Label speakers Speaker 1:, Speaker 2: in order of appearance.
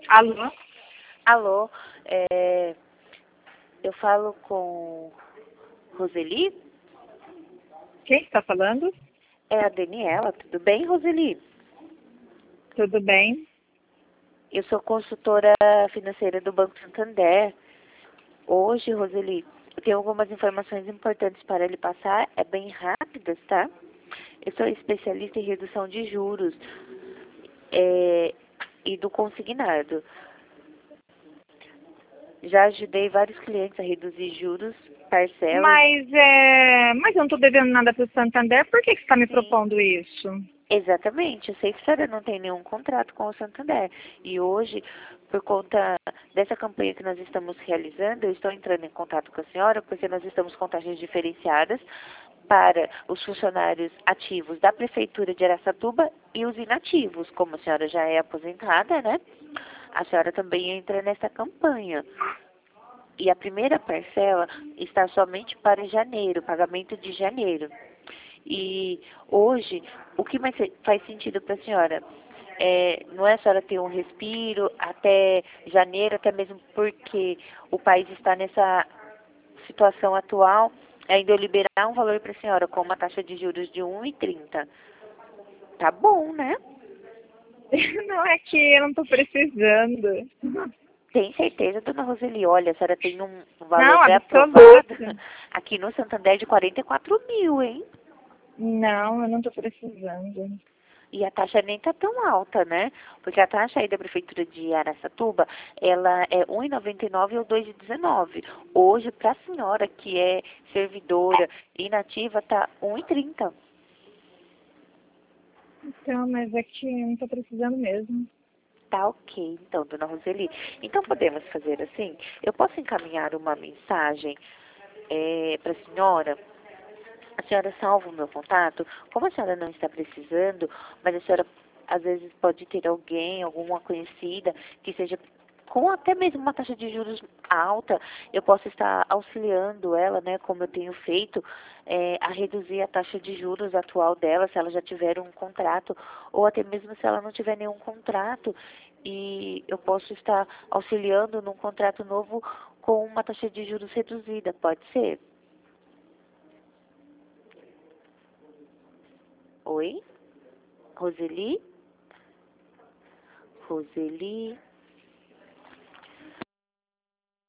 Speaker 1: Alô?
Speaker 2: Alô, eu falo com Roseli?
Speaker 1: Quem está falando?
Speaker 2: É a Daniela, tudo bem, Roseli?
Speaker 1: Tudo bem?
Speaker 2: Eu sou consultora financeira do Banco Santander. Hoje, Roseli, eu tenho algumas informações importantes para lhe passar, é bem rápidas, tá? Eu sou especialista em redução de juros e do consignado. Já ajudei vários clientes a reduzir juros, parcelas.
Speaker 1: Mas eu não estou devendo nada para o Santander. Por que você está me
Speaker 2: Sim.
Speaker 1: propondo isso?
Speaker 2: Exatamente, eu sei que a senhora não tem nenhum contrato com o Santander. E hoje, por conta dessa campanha que nós estamos realizando, eu estou entrando em contato com a senhora porque nós estamos com taxas diferenciadas para os funcionários ativos da Prefeitura de Araçatuba e os inativos. Como a senhora já é aposentada, né? A senhora também entra nessa campanha. E a primeira parcela está somente para janeiro, pagamento de janeiro. E hoje, o que mais faz sentido para a senhora? Não é a senhora ter um respiro até janeiro, até mesmo porque o país está nessa situação atual, ainda eu liberar um valor para a senhora com uma taxa de juros de 1,30. Tá bom, né?
Speaker 1: Não é que eu não estou precisando.
Speaker 2: Tem certeza, dona Roseli? Olha, a senhora tem um valor
Speaker 1: Não,
Speaker 2: pré-aprovado
Speaker 1: absoluto.
Speaker 2: aqui no Santander de 44 mil, hein?
Speaker 1: Não, eu não estou precisando.
Speaker 2: E a taxa nem tá tão alta, né? Porque a taxa aí da Prefeitura de Araçatuba, ela é 1,99 ou 2,19. Hoje, para a senhora que é servidora inativa, tá 1,30.
Speaker 1: Então, mas é que eu não estou precisando mesmo.
Speaker 2: Tá ok, então, dona Roseli. Então, podemos fazer assim? Eu posso encaminhar uma mensagem para a senhora? A senhora salva o meu contato? Como a senhora não está precisando, mas a senhora às vezes pode ter alguém, alguma conhecida, que seja com até mesmo uma taxa de juros alta, eu posso estar auxiliando ela, né, como eu tenho feito, a reduzir a taxa de juros atual dela, se ela já tiver um contrato, ou até mesmo se ela não tiver nenhum contrato, e eu posso estar auxiliando num contrato novo com uma taxa de juros reduzida, pode ser? Oi? Roseli? Roseli?